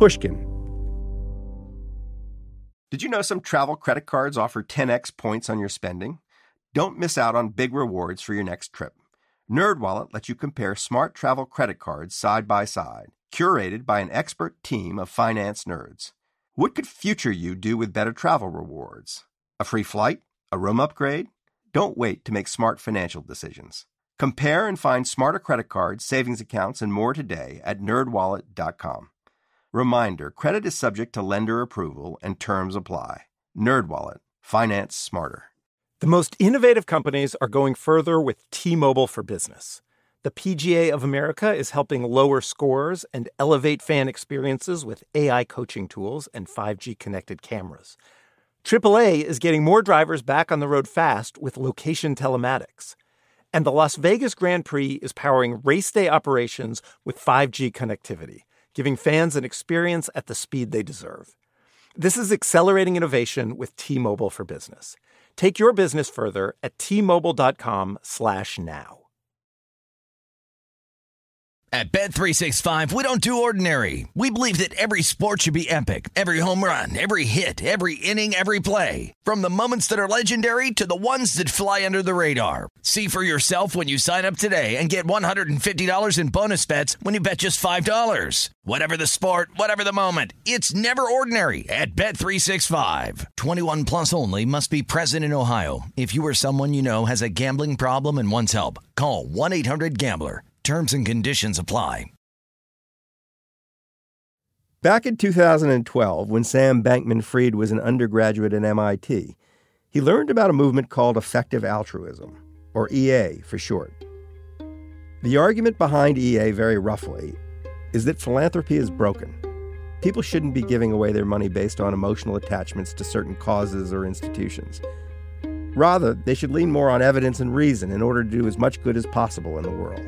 Pushkin. Did you know some travel credit cards offer 10x points on your spending? Don't miss out on big rewards for your next trip. NerdWallet lets you compare smart travel credit cards side by side, curated by an expert team of finance nerds. What could future you do with better travel rewards? A free flight? A room upgrade? Don't wait to make smart financial decisions. Compare and find smarter credit cards, savings accounts, and more today at nerdwallet.com. Reminder, credit is subject to lender approval and terms apply. NerdWallet. Finance smarter. The most innovative companies are going further with T-Mobile for Business. The PGA of America is helping lower scores and elevate fan experiences with AI coaching tools and 5G connected cameras. AAA is getting more drivers back on the road fast with location telematics. And the Las Vegas Grand Prix is powering race day operations with 5G connectivity, giving fans an experience at the speed they deserve. This is accelerating innovation with T-Mobile for Business. Take your business further at T-Mobile.com/now. At Bet365, we don't do ordinary. We believe that every sport should be epic. Every home run, every hit, every inning, every play. From the moments that are legendary to the ones that fly under the radar. See for yourself when you sign up today and get $150 in bonus bets when you bet just $5. Whatever the sport, whatever the moment, it's never ordinary at Bet365. 21 plus only. Must be present in Ohio. If you or someone you know has a gambling problem and wants help, call 1-800-GAMBLER. Terms and conditions apply. Back in 2012, when Sam Bankman-Fried was an undergraduate at MIT, he learned about a movement called effective altruism, or EA for short. The argument behind EA, very roughly, is that philanthropy is broken. People shouldn't be giving away their money based on emotional attachments to certain causes or institutions. Rather, they should lean more on evidence and reason in order to do as much good as possible in the world.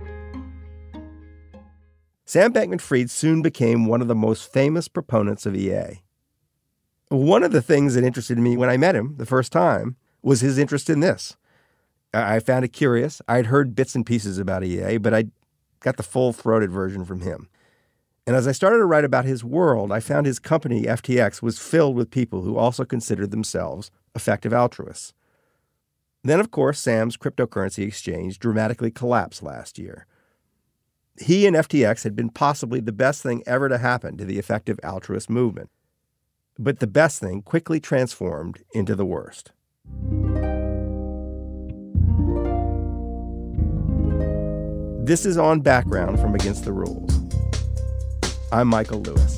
Sam Bankman-Fried soon became one of the most famous proponents of EA. One of the things that interested me when I met him the first time was his interest in this. I found it curious. I'd heard bits and pieces about EA, but I got the full-throated version from him. And as I started to write about his world, I found his company, FTX, was filled with people who also considered themselves effective altruists. Then, of course, Sam's cryptocurrency exchange dramatically collapsed last year. He and FTX had been possibly the best thing ever to happen to the effective altruist movement. But the best thing quickly transformed into the worst. This is On Background from Against the Rules. I'm Michael Lewis.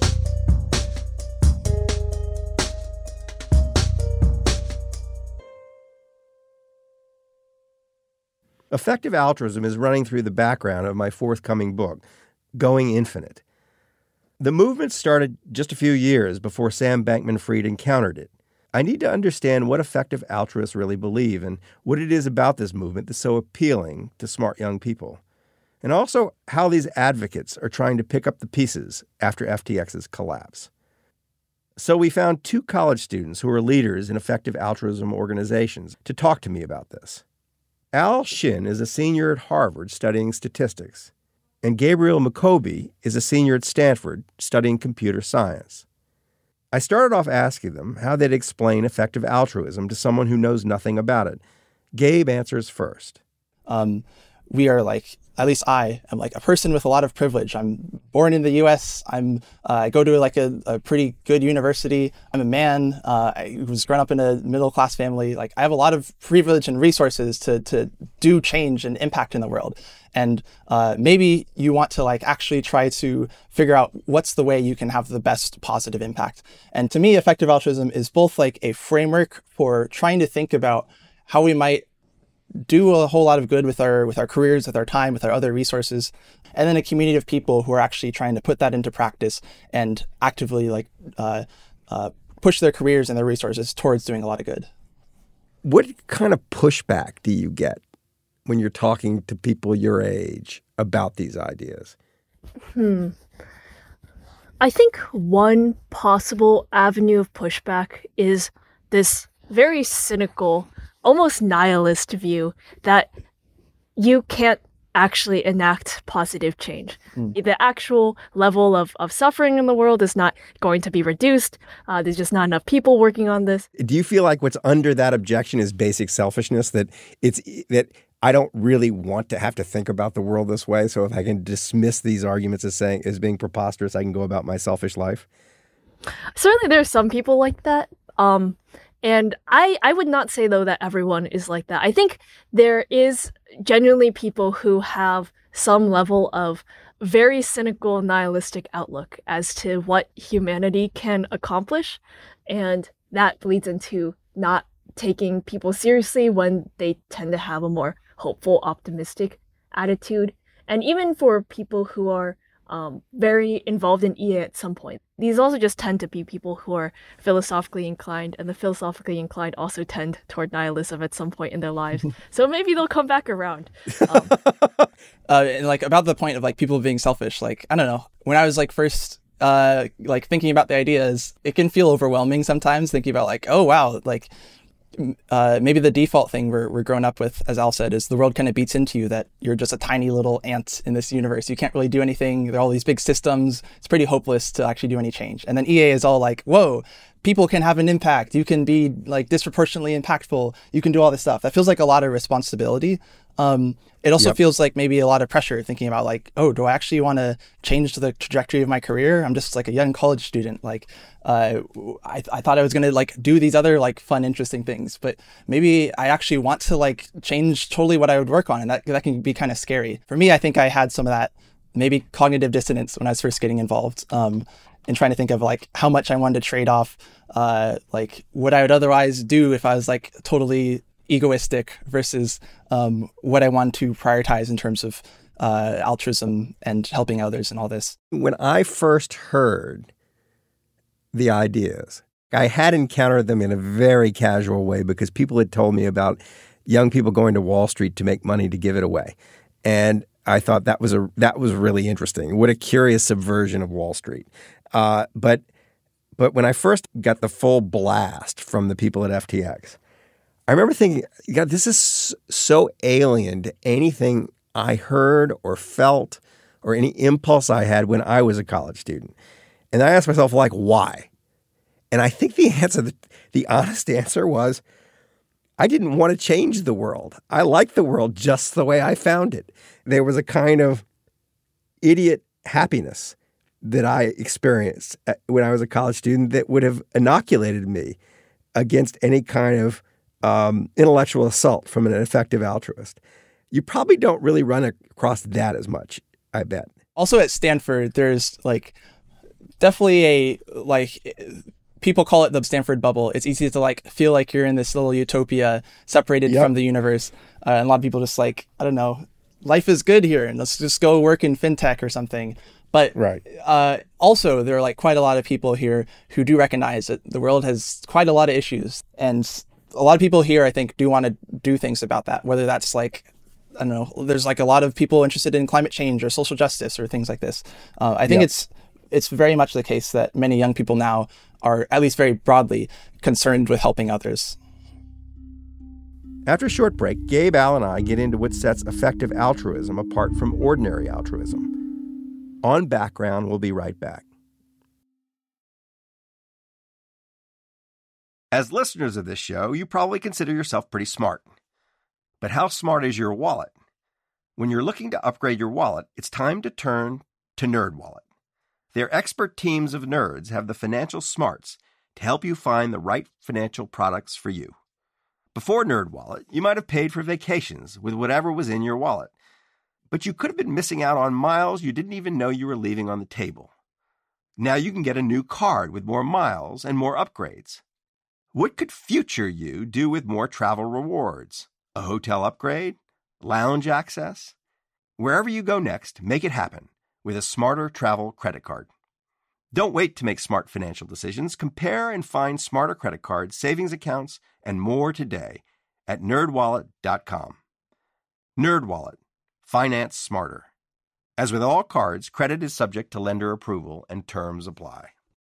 Effective altruism is running through the background of my forthcoming book, Going Infinite. The movement started just a few years before Sam Bankman-Fried encountered it. I need to understand what effective altruists really believe and what it is about this movement that's so appealing to smart young people. And also how these advocates are trying to pick up the pieces after FTX's collapse. So we found two college students who are leaders in effective altruism organizations to talk to me about this. Al Shin is a senior at Harvard studying statistics, and Gabriel McCoby is a senior at Stanford studying computer science. I started off asking them how they'd explain effective altruism to someone who knows nothing about it. Gabe answers first. We are at least I am a person with a lot of privilege. I'm born in the U.S. I go to a pretty good university. I'm a man. I was grown up in a middle-class family. I have a lot of privilege and resources to do change and impact in the world. And maybe you want to actually try to figure out what's the way you can have the best positive impact. And to me, effective altruism is both a framework for trying to think about how we might do a whole lot of good with our careers, with our time, with our other resources, and then a community of people who are actually trying to put that into practice and actively push their careers and their resources towards doing a lot of good. What kind of pushback do you get when you're talking to people your age about these ideas? I think one possible avenue of pushback is this very cynical, almost nihilist view that you can't actually enact positive change. The actual level of suffering in the world is not going to be reduced. There's just not enough people working on this. Do you feel like what's under that objection is basic selfishness, that I don't really want to have to think about the world this way, so if I can dismiss these arguments as being preposterous, I can go about my selfish life? Certainly there are some people like that. And I would not say, though, that everyone is like that. I think there is genuinely people who have some level of very cynical, nihilistic outlook as to what humanity can accomplish. And that bleeds into not taking people seriously when they tend to have a more hopeful, optimistic attitude. And even for people who are very involved in EA at some point. These also just tend to be people who are philosophically inclined, and the philosophically inclined also tend toward nihilism at some point in their lives. So maybe they'll come back around. And like about the point of like people being selfish, like, I don't know, when I was like first like thinking about the ideas, it can feel overwhelming sometimes thinking about like, oh wow, like maybe the default thing we're growing up with, as Al said, is the world kind of beats into you that you're just a tiny little ant in this universe. You can't really do anything. There are all these big systems. It's pretty hopeless to actually do any change. And then EA is all like, whoa, people can have an impact. You can be like disproportionately impactful. You can do all this stuff. That feels like a lot of responsibility. It also feels like maybe a lot of pressure thinking about like, oh, do I actually want to change the trajectory of my career? I'm just like a young college student. Like, I thought I was going to like do these other like fun, interesting things, but maybe I actually want to like change totally what I would work on. And that can be kind of scary. For me, I think I had some of that maybe cognitive dissonance when I was first getting involved, and trying to think of like how much I wanted to trade off, like what I would otherwise do if I was like totally egoistic versus what I want to prioritize in terms of altruism and helping others and all this. When I first heard the ideas, I had encountered them in a very casual way because people had told me about young people going to Wall Street to make money to give it away. And I thought that was really interesting. What a curious subversion of Wall Street. But when I first got the full blast from the people at FTX, I remember thinking, God, this is so alien to anything I heard or felt or any impulse I had when I was a college student. And I asked myself, like, why? And I think the honest answer was, I didn't want to change the world. I liked the world just the way I found it. There was a kind of idiot happiness that I experienced when I was a college student that would have inoculated me against any kind of intellectual assault from an effective altruist. You probably don't really run across that as much, I bet. Also at Stanford, there's like definitely a like people call it the Stanford bubble. It's easy to like feel like you're in this little utopia separated from the universe. And a lot of people just like, I don't know, life is good here and let's just go work in fintech or something. But also there are like quite a lot of people here who do recognize that the world has quite a lot of issues. And a lot of people here, I think, do want to do things about that, whether that's like, I don't know, there's like a lot of people interested in climate change or social justice or things like this. I think it's very much the case that many young people now are, at least very broadly, concerned with helping others. After a short break, Gabe, Al, and I get into what sets effective altruism apart from ordinary altruism. On Background, we'll be right back. As listeners of this show, you probably consider yourself pretty smart. But how smart is your wallet? When you're looking to upgrade your wallet, it's time to turn to NerdWallet. Their expert teams of nerds have the financial smarts to help you find the right financial products for you. Before NerdWallet, you might have paid for vacations with whatever was in your wallet. But you could have been missing out on miles you didn't even know you were leaving on the table. Now you can get a new card with more miles and more upgrades. What could future you do with more travel rewards? A hotel upgrade? Lounge access? Wherever you go next, make it happen with a smarter travel credit card. Don't wait to make smart financial decisions. Compare and find smarter credit cards, savings accounts, and more today at nerdwallet.com. NerdWallet. Finance smarter. As with all cards, credit is subject to lender approval and terms apply.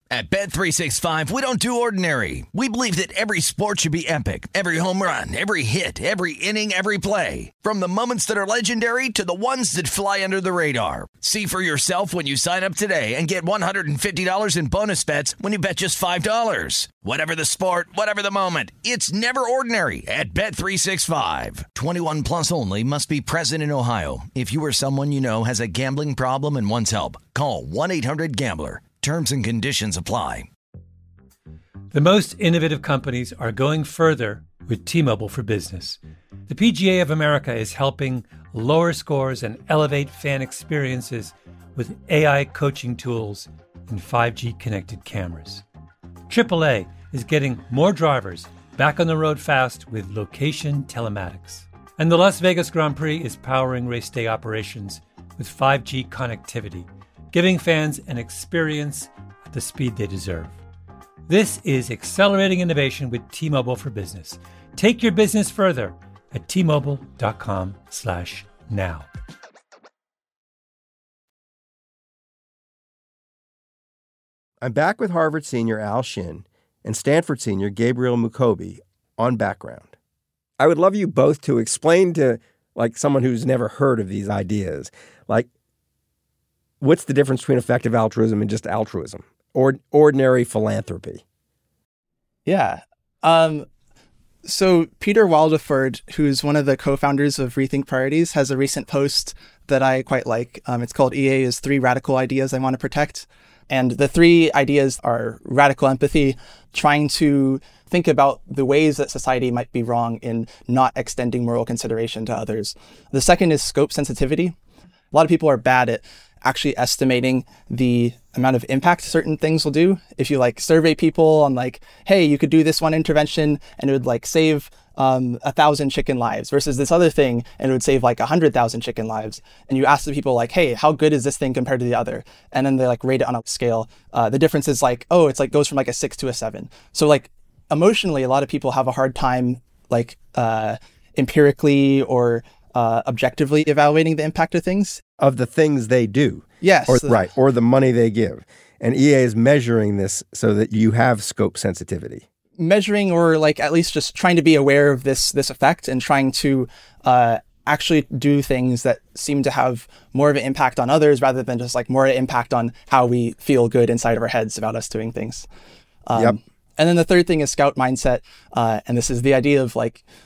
At Bet365, we don't do ordinary. We believe that every sport should be epic. Every home run, every hit, every inning, every play. From the moments that are legendary to the ones that fly under the radar. See for yourself when you sign up today and get $150 in bonus bets when you bet just $5. Whatever the sport, whatever the moment, it's never ordinary at Bet365. 21 plus only. Must be present in Ohio. If you or someone you know has a gambling problem and wants help, call 1-800-GAMBLER. Terms and conditions apply. The most innovative companies are going further with T-Mobile for Business. The PGA of America is helping lower scores and elevate fan experiences with AI coaching tools and 5G connected cameras. AAA is getting more drivers back on the road fast with location telematics. And the Las Vegas Grand Prix is powering race day operations with 5G connectivity, giving fans an experience at the speed they deserve. This is accelerating innovation with T-Mobile for Business. Take your business further at T-Mobile.com/now. I'm back with Harvard senior Al Shin and Stanford senior Gabriel Mukobi on Background. I would love you both to explain to someone who's never heard of these ideas, what's the difference between effective altruism and just altruism or ordinary philanthropy? Yeah. So Peter Waldeford, who's one of the co-founders of Rethink Priorities, has a recent post that I quite like. It's called EA is 3 Radical Ideas I Want to Protect. And the 3 ideas are radical empathy, trying to think about the ways that society might be wrong in not extending moral consideration to others. The second is scope sensitivity. A lot of people are bad at actually estimating the amount of impact certain things will do. If you survey people on hey, you could do this one intervention and it would save 1,000 chicken lives versus this other thing and it would save 100,000 chicken lives. And you ask the people hey, how good is this thing compared to the other? And then they rate it on a scale. The difference is goes from a 6 to a 7. So emotionally, a lot of people have a hard time empirically or objectively evaluating the impact of things. Of the things they do. Yes. Or the money they give. And EA is measuring this so that you have scope sensitivity. Measuring or at least just trying to be aware of this effect and trying to actually do things that seem to have more of an impact on others rather than just more impact on how we feel good inside of our heads about us doing things. Yep. And then the third thing is scout mindset. And this is the idea of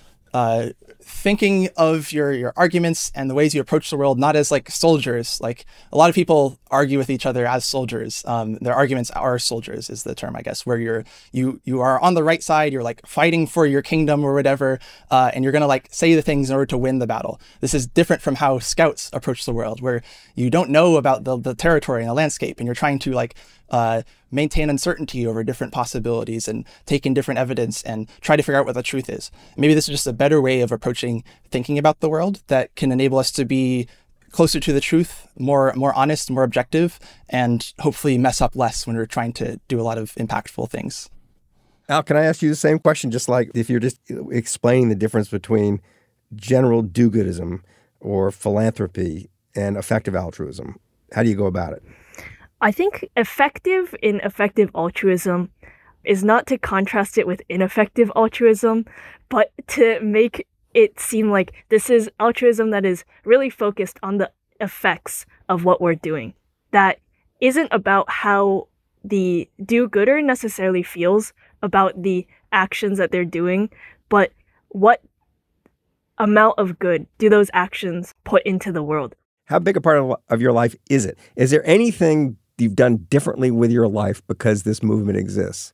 thinking of your arguments and the ways you approach the world, not as soldiers. A lot of people argue with each other as soldiers. Their arguments are soldiers is the term, I guess, where you are on the right side, you're fighting for your kingdom or whatever, and you're gonna say the things in order to win the battle. This is different from how scouts approach the world, where you don't know about the territory and the landscape, and you're trying to maintain uncertainty over different possibilities and take in different evidence and try to figure out what the truth is. Maybe this is just a better way of approaching thinking about the world that can enable us to be closer to the truth, more honest, more objective, and hopefully mess up less when we're trying to do a lot of impactful things. Al, can I ask you the same question? Just if you're just explaining the difference between general do-goodism or philanthropy and effective altruism, how do you go about it? I think effective altruism is not to contrast it with ineffective altruism, but to make it seem like this is altruism that is really focused on the effects of what we're doing. That isn't about how the do-gooder necessarily feels about the actions that they're doing, but what amount of good do those actions put into the world? How big a part of your life is it? Is there anything you've done differently with your life because this movement exists?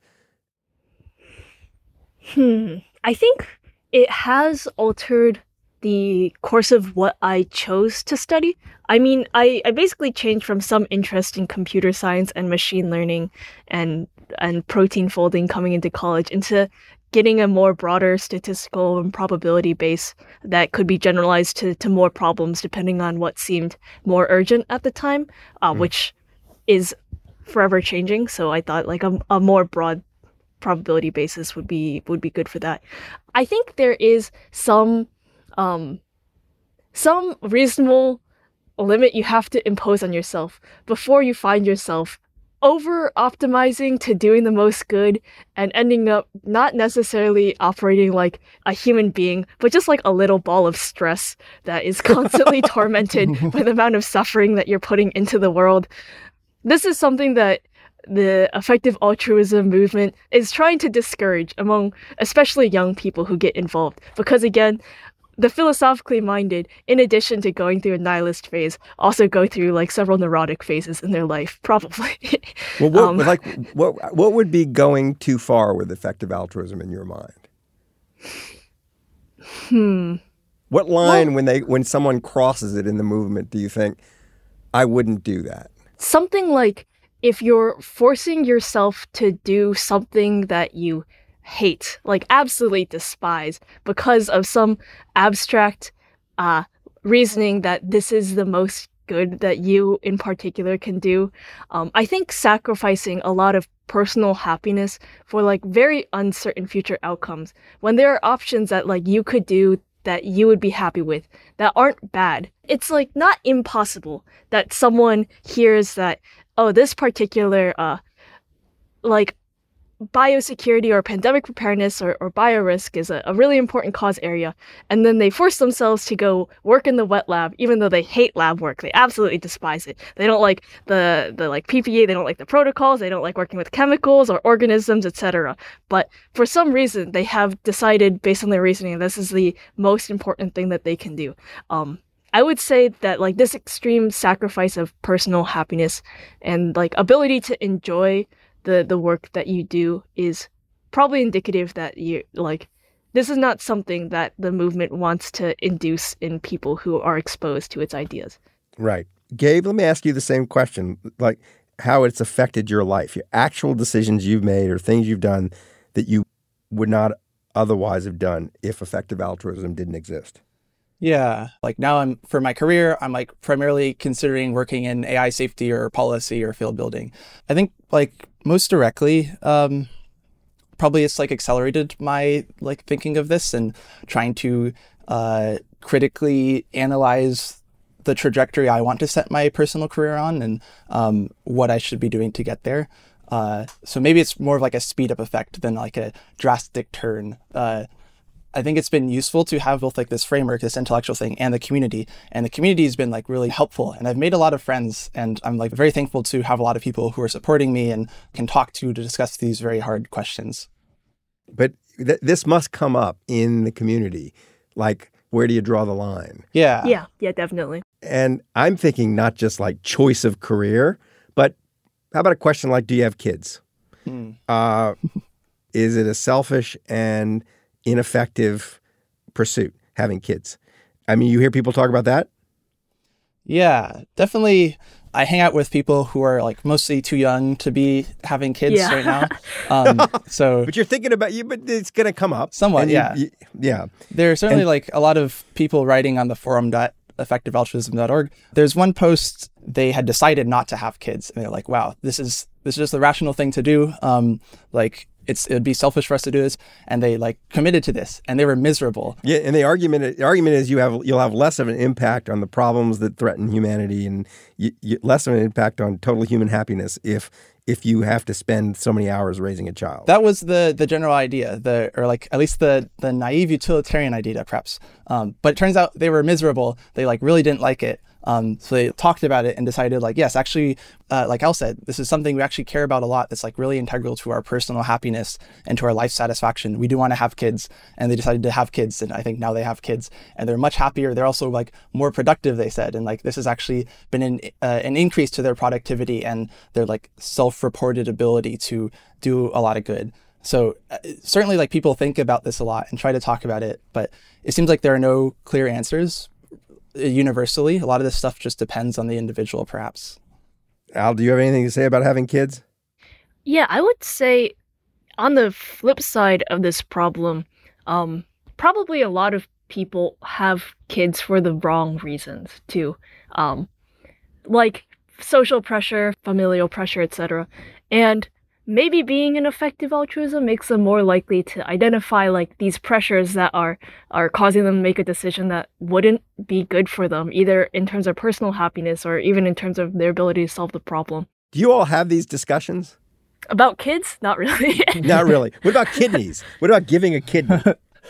I think it has altered the course of what I chose to study. I mean, I basically changed from some interest in computer science and machine learning and protein folding coming into college into getting a more broader statistical and probability base that could be generalized to more problems depending on what seemed more urgent at the time, which is forever changing. So I thought a more broad probability basis would be good for that. I think there is some reasonable limit you have to impose on yourself before you find yourself over optimizing to doing the most good and ending up not necessarily operating like a human being, but just like a little ball of stress that is constantly tormented by the amount of suffering that you're putting into the world. This is something that the effective altruism movement is trying to discourage among especially young people who get involved. Because again, the philosophically minded, in addition to going through a nihilist phase, also go through like several neurotic phases in their life, probably. Well, what would be going too far with effective altruism in your mind? What line when someone crosses it in the movement do you think, I wouldn't do that? Something like if you're forcing yourself to do something that you hate, like absolutely despise, because of some abstract reasoning that this is the most good that you in particular can do. I think sacrificing a lot of personal happiness for like very uncertain future outcomes, when there are options that like you could do that you would be happy with that aren't bad. It's like not impossible that someone hears that, oh, this particular like biosecurity or pandemic preparedness or biorisk is a really important cause area, and then they force themselves to go work in the wet lab even though they hate lab work. They absolutely despise it. They don't like the like PPE, they don't like the protocols, they don't like working with chemicals or organisms, etc. But for some reason they have decided based on their reasoning this is the most important thing that they can do. I would say that like this extreme sacrifice of personal happiness and like ability to enjoy the work that you do is probably indicative that you like this is not something that the movement wants to induce in people who are exposed to its ideas. Right. Gabe, let me ask you the same question, like how it's affected your life, your actual decisions you've made or things you've done that you would not otherwise have done if effective altruism didn't exist. Yeah, like now for my career, I'm like primarily considering working in AI safety or policy or field building. I think like most directly, probably it's like accelerated my like thinking of this and trying to critically analyze the trajectory I want to set my personal career on and what I should be doing to get there. So maybe it's more of like a speed up effect than like a drastic turn. I think it's been useful to have both like this framework, this intellectual thing, and the community has been like really helpful. And I've made a lot of friends, and I'm like very thankful to have a lot of people who are supporting me and can talk to discuss these very hard questions. But this must come up in the community. Like, where do you draw the line? Yeah, Definitely. And I'm thinking not just like choice of career, but how about a question like, do you have kids? Is it a selfish and ineffective pursuit, having kids? I mean, you hear people talk about that? Yeah, definitely. I hang out with people who are like mostly too young to be having kids right now. So, but you're thinking about but it's going to come up. Somewhat, yeah. Yeah. There are certainly like a lot of people writing on the forum.effectivealtruism.org. There's one post, they had decided not to have kids. And they're like, wow, this is just the rational thing to do. Like, it would be selfish for us to do this, and they like committed to this, and they were miserable. Yeah, and the argument is you'll have less of an impact on the problems that threaten humanity, and less of an impact on total human happiness if you have to spend so many hours raising a child. That was the general idea, or like at least the naive utilitarian idea, perhaps. But it turns out they were miserable. They like really didn't like it. So they talked about it and decided like, yes, actually, like Al said, this is something we actually care about a lot. That's like really integral to our personal happiness and to our life satisfaction. We do want to have kids, and they decided to have kids. And I think now they have kids and they're much happier. They're also like more productive, they said. And like, this has actually been an increase to their productivity and their like self-reported ability to do a lot of good. So certainly like people think about this a lot and try to talk about it, but it seems like there are no clear answers. Universally, a lot of this stuff just depends on the individual, perhaps. Al, do you have anything to say about having kids? Yeah, I would say on the flip side of this problem, probably a lot of people have kids for the wrong reasons too. Like social pressure, familial pressure, etc. And maybe being an effective altruism makes them more likely to identify like these pressures that are causing them to make a decision that wouldn't be good for them, either in terms of personal happiness or even in terms of their ability to solve the problem. Do you all have these discussions? About kids? Not really. Not really. What about kidneys? What about giving a kidney?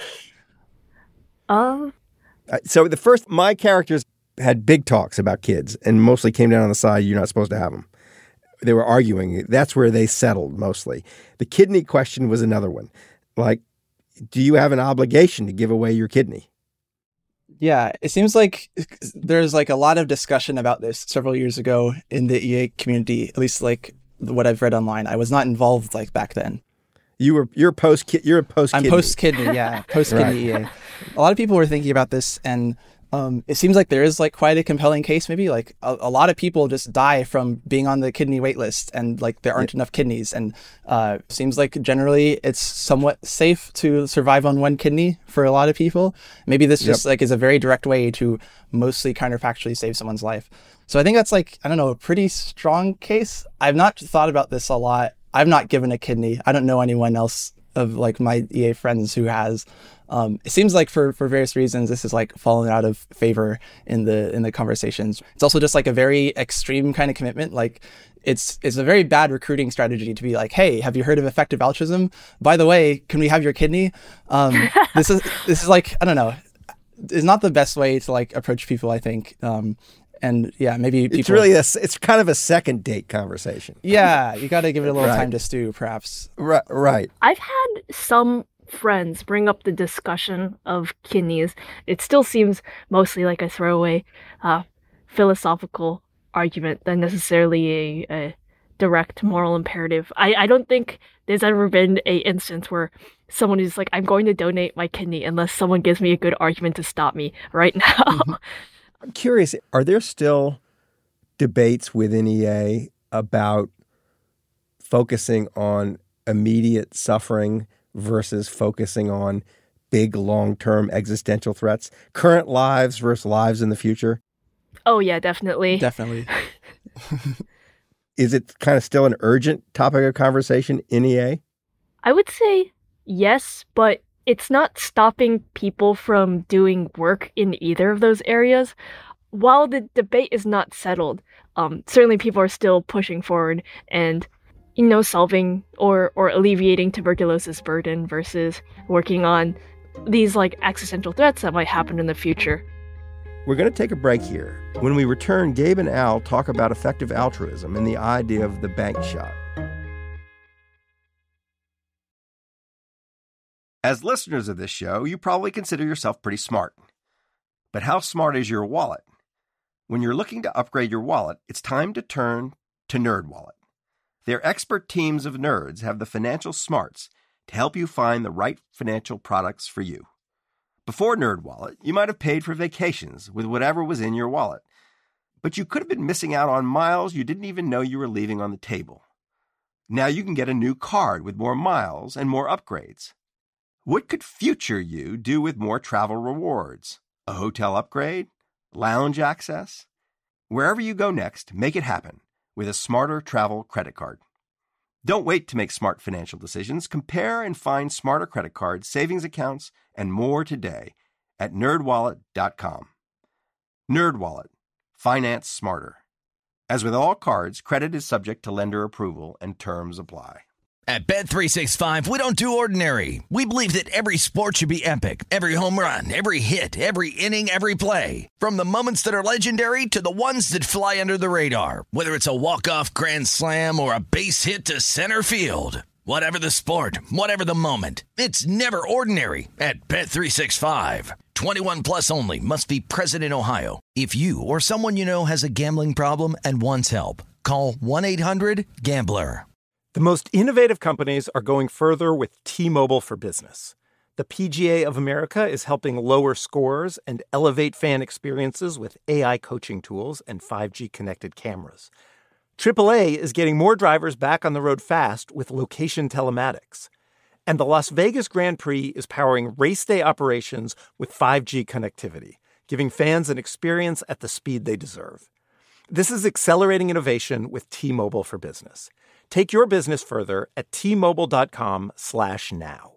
So my characters had big talks about kids and mostly came down on the side, you're not supposed to have them. They were arguing. That's where they settled mostly. The kidney question was another one. Like, do you have an obligation to give away your kidney? Yeah, it seems like there's like a lot of discussion about this several years ago in the EA community, at least like what I've read online. I was not involved like back then. You're a post kidney. I'm post kidney, yeah, post kidney EA. A lot of people were thinking about this, and it seems like there is like quite a compelling case. Maybe like a lot of people just die from being on the kidney wait list, and like there aren't enough kidneys. And seems like generally it's somewhat safe to survive on one kidney for a lot of people. Maybe this just like is a very direct way to mostly counterfactually save someone's life. So I think that's like, I don't know, a pretty strong case. I've not thought about this a lot. I've not given a kidney. I don't know anyone else of like my EA friends who has. It seems like for various reasons, this is like fallen out of favor in the conversations. It's also just like a very extreme kind of commitment. Like it's a very bad recruiting strategy to be like, hey, have you heard of effective altruism? By the way, can we have your kidney? This is like, I don't know, it's not the best way to like approach people, I think. And yeah, maybe people... It's kind of a second date conversation. Yeah, you got to give it a little time to stew, perhaps. Right. I've had some friends bring up the discussion of kidneys. It still seems mostly like a throwaway philosophical argument than necessarily a direct moral imperative. I don't think there's ever been a instance where someone is like, I'm going to donate my kidney unless someone gives me a good argument to stop me right now. I'm curious, are there still debates within EA about focusing on immediate suffering versus focusing on big long-term existential threats? Current lives versus lives in the future? Oh, yeah, definitely. Definitely. Is it kind of still an urgent topic of conversation in EA? I would say yes, but it's not stopping people from doing work in either of those areas. While the debate is not settled, certainly people are still pushing forward and, solving or alleviating tuberculosis burden versus working on these like existential threats that might happen in the future. We're going to take a break here. When we return, Gabe and Al talk about effective altruism and the idea of the bank shot. As listeners of this show, you probably consider yourself pretty smart. But how smart is your wallet? When you're looking to upgrade your wallet, it's time to turn to NerdWallet. Their expert teams of nerds have the financial smarts to help you find the right financial products for you. Before NerdWallet, you might have paid for vacations with whatever was in your wallet. But you could have been missing out on miles you didn't even know you were leaving on the table. Now you can get a new card with more miles and more upgrades. What could future you do with more travel rewards? A hotel upgrade? Lounge access? Wherever you go next, make it happen with a smarter travel credit card. Don't wait to make smart financial decisions. Compare and find smarter credit cards, savings accounts, and more today at nerdwallet.com. NerdWallet. Finance smarter. As with all cards, credit is subject to lender approval and terms apply. At Bet365, we don't do ordinary. We believe that every sport should be epic. Every home run, every hit, every inning, every play. From the moments that are legendary to the ones that fly under the radar. Whether it's a walk-off grand slam or a base hit to center field. Whatever the sport, whatever the moment. It's never ordinary at Bet365. 21 plus only. Must be present in Ohio. If you or someone you know has a gambling problem and wants help, call 1-800-GAMBLER. The most innovative companies are going further with T-Mobile for Business. The PGA of America is helping lower scores and elevate fan experiences with AI coaching tools and 5G connected cameras. AAA is getting more drivers back on the road fast with location telematics. And the Las Vegas Grand Prix is powering race day operations with 5G connectivity, giving fans an experience at the speed they deserve. This is accelerating innovation with T-Mobile for Business. Take your business further at T-Mobile.com/now.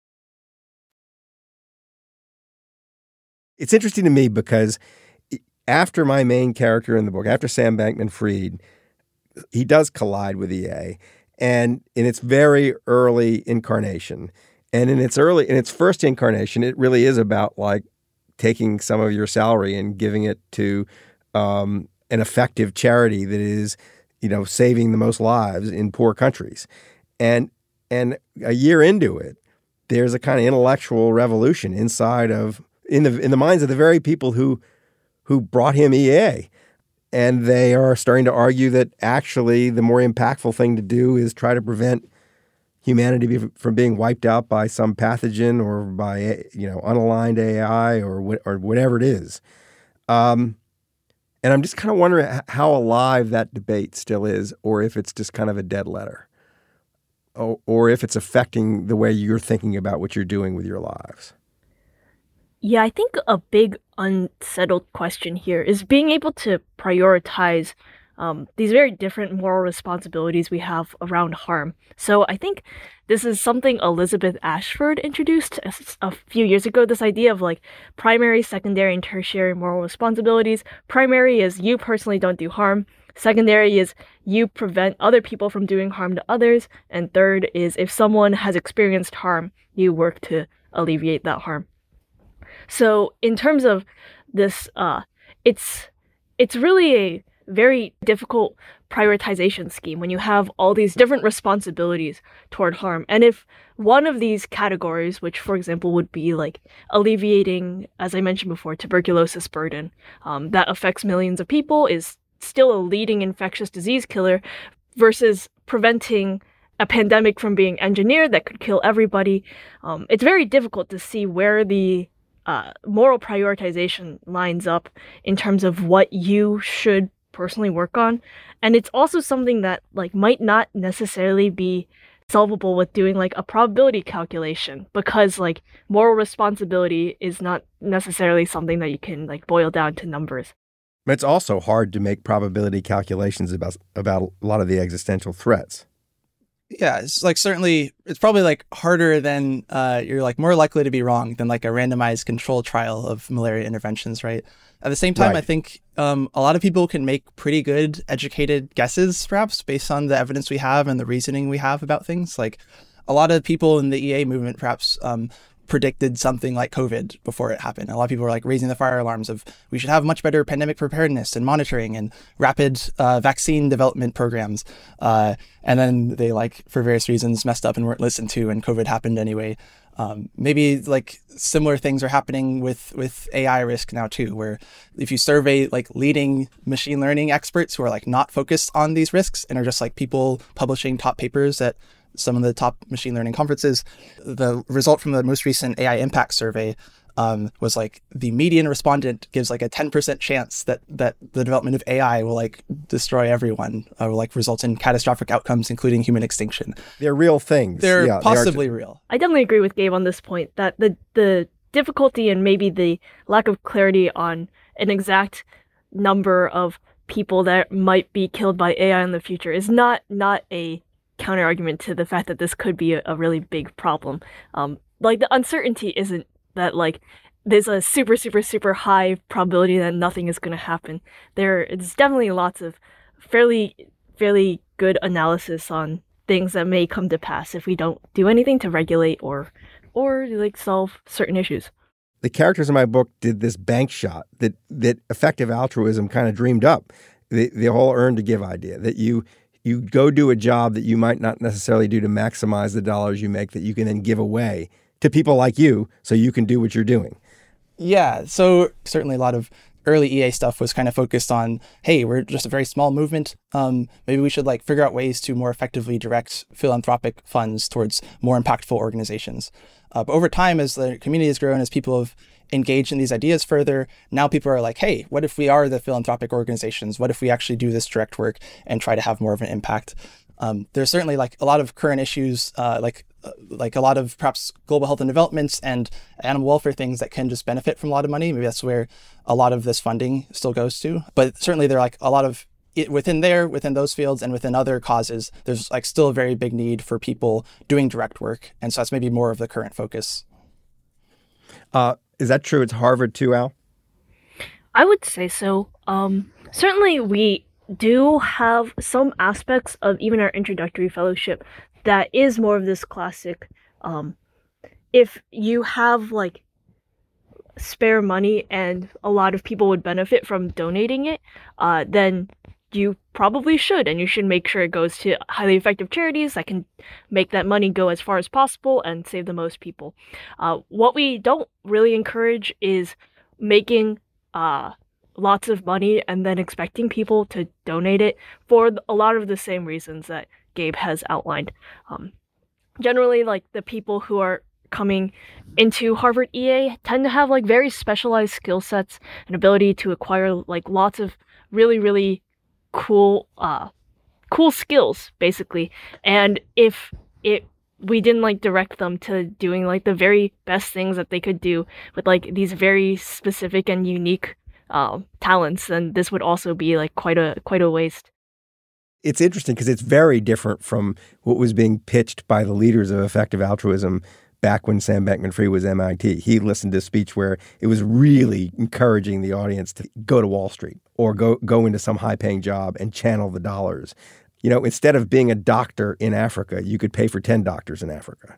It's interesting to me because after my main character in the book, after Sam Bankman-Fried, he does collide with EA, and in its very early incarnation, and in its first incarnation, it really is about like taking some of your salary and giving it to an effective charity that is, saving the most lives in poor countries, and a year into it, there's a kind of intellectual revolution in the minds of the very people who brought him EA. And they are starting to argue that actually the more impactful thing to do is try to prevent humanity from being wiped out by some pathogen or by, unaligned AI or whatever it is. And I'm just kind of wondering how alive that debate still is, or if it's just kind of a dead letter, or if it's affecting the way you're thinking about what you're doing with your lives. Yeah, I think a big unsettled question here is being able to prioritize these very different moral responsibilities we have around harm. So I think this is something Elizabeth Ashford introduced a few years ago, this idea of like primary, secondary, and tertiary moral responsibilities. Primary is you personally don't do harm. Secondary is you prevent other people from doing harm to others. And third is if someone has experienced harm, you work to alleviate that harm. So in terms of this, it's really a very difficult prioritization scheme when you have all these different responsibilities toward harm. And if one of these categories, which for example would be like alleviating, as I mentioned before, tuberculosis burden that affects millions of people, is still a leading infectious disease killer versus preventing a pandemic from being engineered that could kill everybody, it's very difficult to see where the moral prioritization lines up in terms of what you should personally work on. And it's also something that like might not necessarily be solvable with doing like a probability calculation, because like moral responsibility is not necessarily something that you can like boil down to numbers. It's also hard to make probability calculations about a lot of the existential threats. Yeah, it's like certainly it's probably like harder than you're like more likely to be wrong than like a randomized control trial of malaria interventions, right? At the same time, right. I think a lot of people can make pretty good educated guesses, perhaps based on the evidence we have and the reasoning we have about things. Like a lot of people in the EA movement perhaps predicted something like COVID before it happened. A lot of people were like raising the fire alarms of we should have much better pandemic preparedness and monitoring and rapid vaccine development programs. And then they like for various reasons messed up and weren't listened to, and COVID happened anyway. Maybe like similar things are happening with AI risk now too, where if you survey like leading machine learning experts who are like not focused on these risks and are just like people publishing top papers at some of the top machine learning conferences, the result from the most recent AI impact survey was like the median respondent gives like a 10% chance that the development of AI will like destroy everyone, will like result in catastrophic outcomes, including human extinction. They're real things. They're possibly real. I definitely agree with Gabe on this point, that the difficulty and maybe the lack of clarity on an exact number of people that might be killed by AI in the future is not a counter argument to the fact that this could be a really big problem. Like the uncertainty isn't that like there's a super, super, super high probability that nothing is going to happen. It's definitely lots of fairly good analysis on things that may come to pass if we don't do anything to regulate or like solve certain issues. The characters in my book did this bank shot that effective altruism kind of dreamed up. The whole earn to give idea that you go do a job that you might not necessarily do to maximize the dollars you make, that you can then give away to people like you so you can do what you're doing. Yeah, so certainly a lot of early EA stuff was kind of focused on, hey, we're just a very small movement. Maybe we should like figure out ways to more effectively direct philanthropic funds towards more impactful organizations. But over time, as the community has grown, as people have engaged in these ideas further, now people are like, hey, what if we are the philanthropic organizations? What if we actually do this direct work and try to have more of an impact? There's certainly like a lot of current issues, like a lot of perhaps global health and developments and animal welfare things that can just benefit from a lot of money. Maybe that's where a lot of this funding still goes to. But certainly there are like a lot of within those fields and within other causes, there's like still a very big need for people doing direct work. And so that's maybe more of the current focus. Is that true? It's Harvard too, Al? I would say so. Certainly we do have some aspects of even our introductory fellowship that is more of this classic, if you have like spare money and a lot of people would benefit from donating it, then you probably should, and you should make sure it goes to highly effective charities that can make that money go as far as possible and save the most people. What we don't really encourage is making lots of money and then expecting people to donate it for a lot of the same reasons that Gabe has outlined. Generally, like the people who are coming into Harvard EA tend to have like very specialized skill sets and ability to acquire like lots of really, really cool skills, basically. And if we didn't like direct them to doing like the very best things that they could do with like these very specific and unique talents, then this would also be like quite a waste. It's interesting because it's very different from what was being pitched by the leaders of effective altruism back when Sam Bankman-Fried was MIT. He listened to a speech where it was really encouraging the audience to go to Wall Street or go into some high-paying job and channel the dollars. You know, instead of being a doctor in Africa, you could pay for 10 doctors in Africa.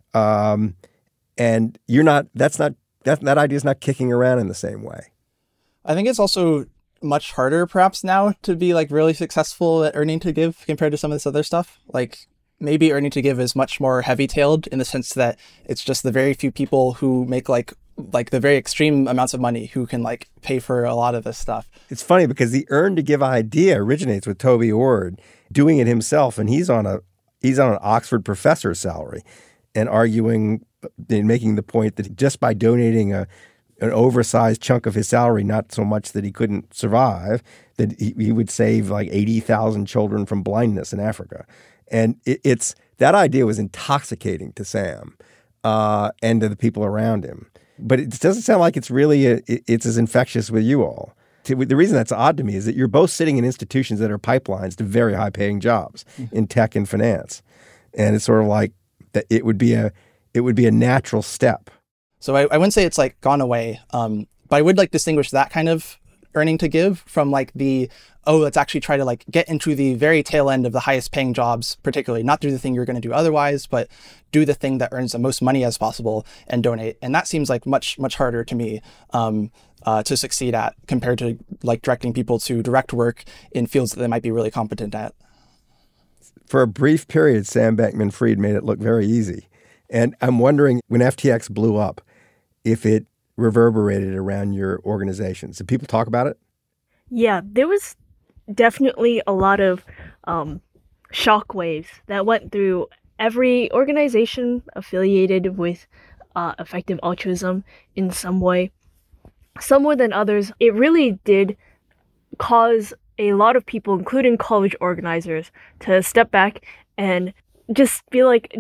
And that idea is not kicking around in the same way. I think it's also much harder perhaps now to be like really successful at earning to give compared to some of this other stuff. Like maybe earning to give is much more heavy-tailed in the sense that it's just the very few people who make like the very extreme amounts of money who can like pay for a lot of this stuff. It's funny because the earn to give idea originates with Toby Ord doing it himself, and he's on an Oxford professor's salary and arguing and making the point that just by donating an oversized chunk of his salary, not so much that he couldn't survive, that he would save like 80,000 children from blindness in Africa. And it's that idea was intoxicating to Sam and to the people around him. But it doesn't sound like it's really it's as infectious with you all. The reason that's odd to me is that you're both sitting in institutions that are pipelines to very high-paying jobs in tech and finance, and it's sort of like that it would be a natural step. So I wouldn't say it's like gone away, but I would like distinguish that kind of earning to give from like let's actually try to like get into the very tail end of the highest paying jobs, particularly not do the thing you're going to do otherwise, but do the thing that earns the most money as possible and donate. And that seems like much, much harder to me to succeed at compared to like directing people to direct work in fields that they might be really competent at. For a brief period, Sam Bankman-Fried made it look very easy. And I'm wondering, when FTX blew up, if it reverberated around your organizations. Did people talk about it? Yeah, there was definitely a lot of shockwaves that went through every organization affiliated with effective altruism in some way. Some more than others. It really did cause a lot of people, including college organizers, to step back and just be like,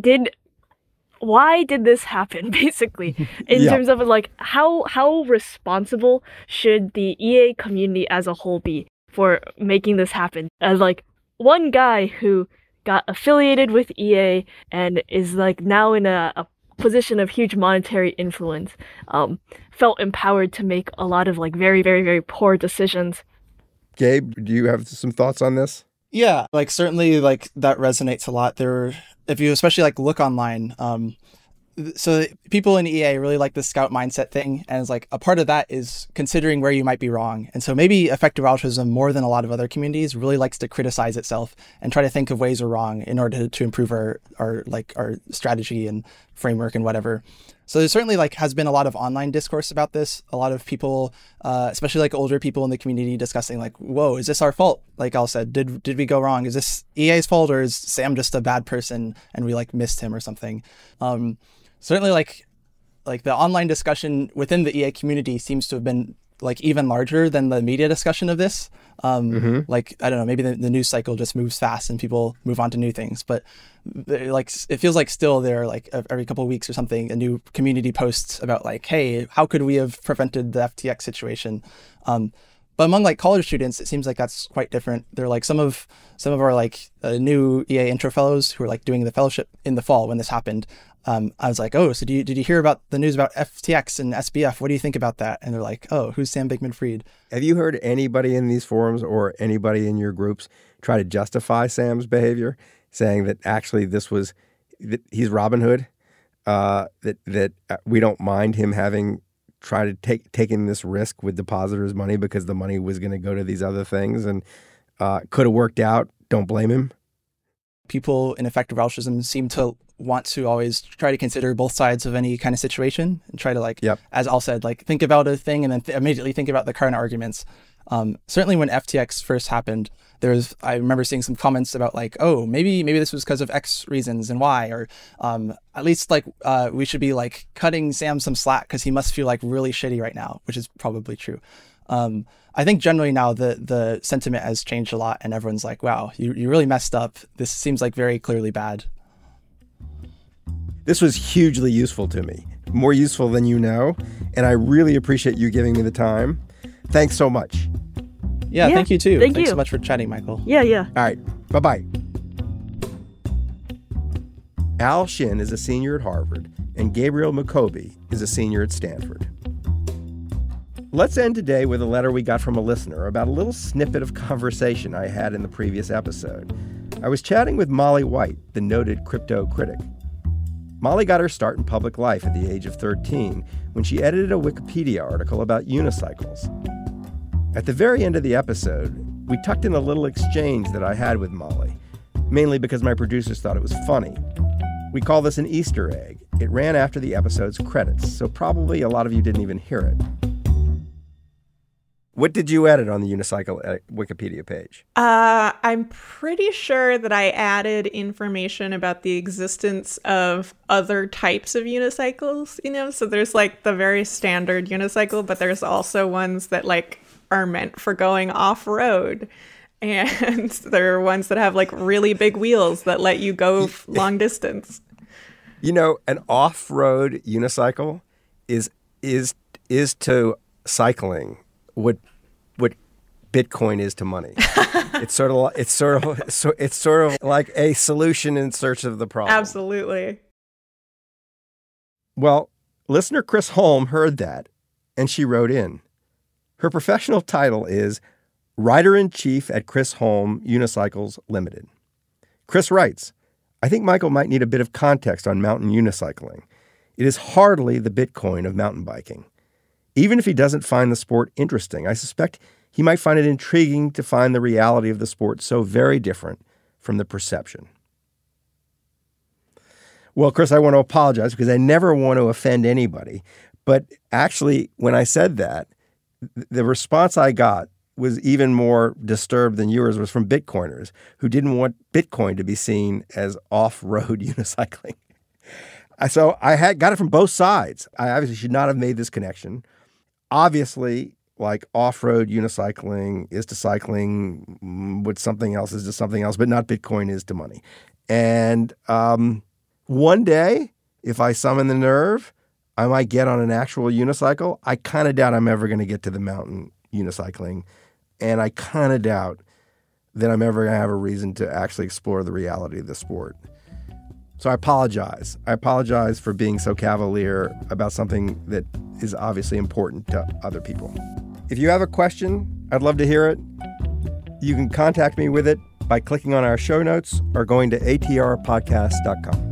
why did this happen, basically, in terms of like how responsible should the EA community as a whole be for making this happen? As like one guy who got affiliated with EA and is like now in a position of huge monetary influence, felt empowered to make a lot of like very, very, very poor decisions. Gabe, do you have some thoughts on this? Yeah, like certainly like that resonates a lot. If you especially like look online, so people in EA really like the scout mindset thing. And it's like a part of that is considering where you might be wrong. And so maybe effective altruism, more than a lot of other communities, really likes to criticize itself and try to think of ways we're wrong in order to improve our strategy and framework and whatever. So there certainly like has been a lot of online discourse about this. A lot of people, especially like older people in the community, discussing like, whoa, is this our fault? Like Al said, did we go wrong? Is this EA's fault, or is Sam just a bad person and we like missed him or something? Certainly like the online discussion within the EA community seems to have been like even larger than the media discussion of this. Like, I don't know, maybe the news cycle just moves fast and people move on to new things, but like, it feels like still there, like every couple of weeks or something, a new community posts about like, hey, how could we have prevented the FTX situation? But among like college students, it seems like that's quite different. They're like some of our like new EA intro fellows who are like doing the fellowship in the fall when this happened. I was like, oh, so did you hear about the news about FTX and SBF? What do you think about that? And they're like, oh, who's Sam Bankman-Fried? Have you heard anybody in these forums or anybody in your groups try to justify Sam's behavior, saying that actually he's Robin Hood, that we don't mind him having tried to taking this risk with depositors' money because the money was going to go to these other things and could have worked out? Don't blame him. People in effective altruism seem to want to always try to consider both sides of any kind of situation and try to like, as Al said, like think about a thing and then immediately think about the current arguments. Certainly when FTX first happened, I remember seeing some comments about like, oh, maybe this was because of X reasons and Y, or at least like we should be like cutting Sam some slack because he must feel like really shitty right now, which is probably true. I think generally now the sentiment has changed a lot and everyone's like, wow, you really messed up. This seems like very clearly bad. This was hugely useful to me, more useful than you know, and I really appreciate you giving me the time. Thanks so much. Yeah, thank you too. Thanks so much for chatting, Michael. Yeah. All right, bye-bye. Al Shin is a senior at Harvard, and Gabriel Mukobi is a senior at Stanford. Let's end today with a letter we got from a listener about a little snippet of conversation I had in the previous episode. I was chatting with Molly White, the noted crypto critic. Molly got her start in public life at the age of 13 when she edited a Wikipedia article about unicycles. At the very end of the episode, we tucked in a little exchange that I had with Molly, mainly because my producers thought it was funny. We call this an Easter egg. It ran after the episode's credits, so probably a lot of you didn't even hear it. What did you edit on the unicycle Wikipedia page? I'm pretty sure that I added information about the existence of other types of unicycles, so there's like the very standard unicycle, but there's also ones that like are meant for going off-road. And there are ones that have like really big wheels that let you go long distance. An off-road unicycle is to cycling what Bitcoin is to money. It's sort of like a solution in search of the problem. Absolutely. Well, listener Chris Holm heard that, and she wrote in. Her professional title is Writer-in-Chief at Chris Holm Unicycles Limited. Chris writes, I think Michael might need a bit of context on mountain unicycling. It is hardly the Bitcoin of mountain biking. Even if he doesn't find the sport interesting, I suspect he might find it intriguing to find the reality of the sport so very different from the perception. Well, Chris, I want to apologize because I never want to offend anybody. But actually, when I said that, the response I got was even more disturbed than yours, was from Bitcoiners who didn't want Bitcoin to be seen as off-road unicycling. So I got it from both sides. I obviously should not have made this connection. Obviously, like off-road unicycling is to cycling what something else is to something else, but not Bitcoin is to money. And one day, if I summon the nerve, I might get on an actual unicycle. I kind of doubt I'm ever going to get to the mountain unicycling. And I kind of doubt that I'm ever going to have a reason to actually explore the reality of the sport. So I apologize. I apologize for being so cavalier about something that is obviously important to other people. If you have a question, I'd love to hear it. You can contact me with it by clicking on our show notes or going to atrpodcast.com.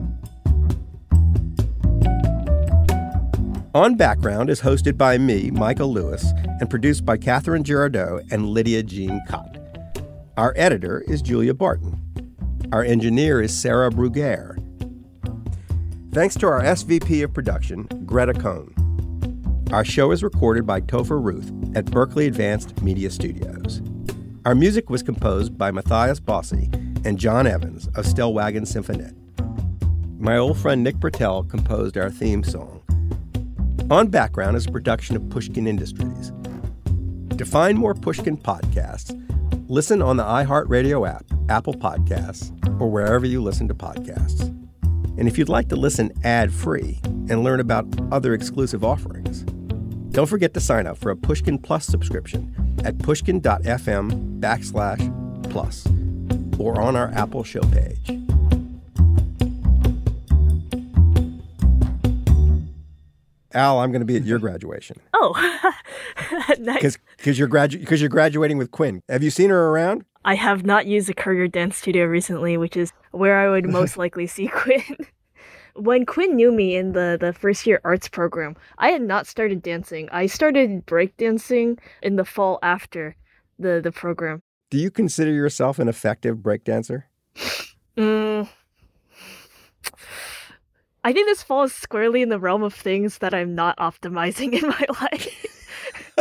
On Background is hosted by me, Michael Lewis, and produced by Catherine Girardeau and Lydia Jean Cott. Our editor is Julia Barton. Our engineer is Sarah Bruguiere. Thanks to our SVP of production, Greta Cohn. Our show is recorded by Topher Ruth at Berkeley Advanced Media Studios. Our music was composed by Matthias Bossi and John Evans of Stellwagen Symphonette. My old friend Nick Bertel composed our theme song. On Background is a production of Pushkin Industries. To find more Pushkin podcasts, listen on the iHeartRadio app, Apple Podcasts, or wherever you listen to podcasts. And if you'd like to listen ad-free and learn about other exclusive offerings, don't forget to sign up for a Pushkin Plus subscription at pushkin.fm/plus or on our Apple show page. Al, I'm going to be at your graduation. Oh, nice. Because you're graduating with Quinn. Have you seen her around? I have not used a career dance studio recently, which is where I would most likely see Quinn. When Quinn knew me in the first year arts program, I had not started dancing. I started breakdancing in the fall after the program. Do you consider yourself an effective breakdancer? I think this falls squarely in the realm of things that I'm not optimizing in my life.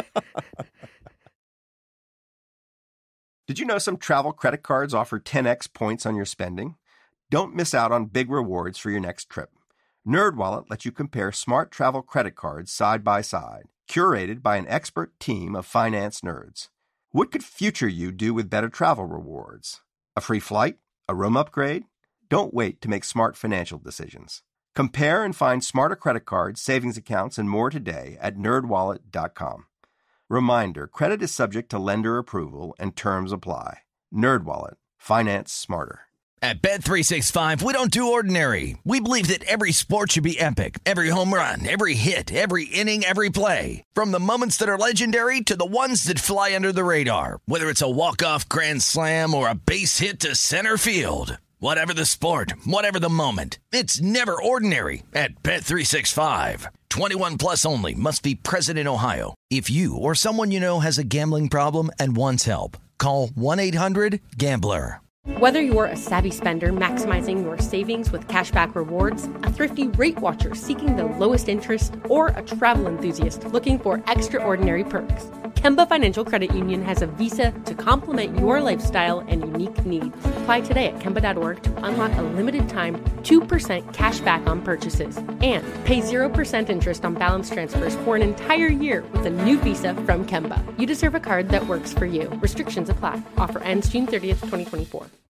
Did you know some travel credit cards offer 10x points on your spending? Don't miss out on big rewards for your next trip. NerdWallet lets you compare smart travel credit cards side by side, curated by an expert team of finance nerds. What could future you do with better travel rewards? A free flight? A room upgrade? Don't wait to make smart financial decisions. Compare and find smarter credit cards, savings accounts, and more today at nerdwallet.com. Reminder, credit is subject to lender approval and terms apply. NerdWallet. Finance smarter. At Bet365, we don't do ordinary. We believe that every sport should be epic. Every home run, every hit, every inning, every play. From the moments that are legendary to the ones that fly under the radar. Whether it's a walk-off grand slam or a base hit to center field. Whatever the sport, whatever the moment, it's never ordinary at Bet365. 21 plus only. Must be present in Ohio. If you or someone you know has a gambling problem and wants help, call 1-800-GAMBLER. Whether you're a savvy spender maximizing your savings with cashback rewards, a thrifty rate watcher seeking the lowest interest, or a travel enthusiast looking for extraordinary perks, Kemba Financial Credit Union has a visa to complement your lifestyle and unique needs. Apply today at Kemba.org to unlock a limited-time 2% cash back on purchases and pay 0% interest on balance transfers for an entire year with a new visa from Kemba. You deserve a card that works for you. Restrictions apply. Offer ends June 30th, 2024.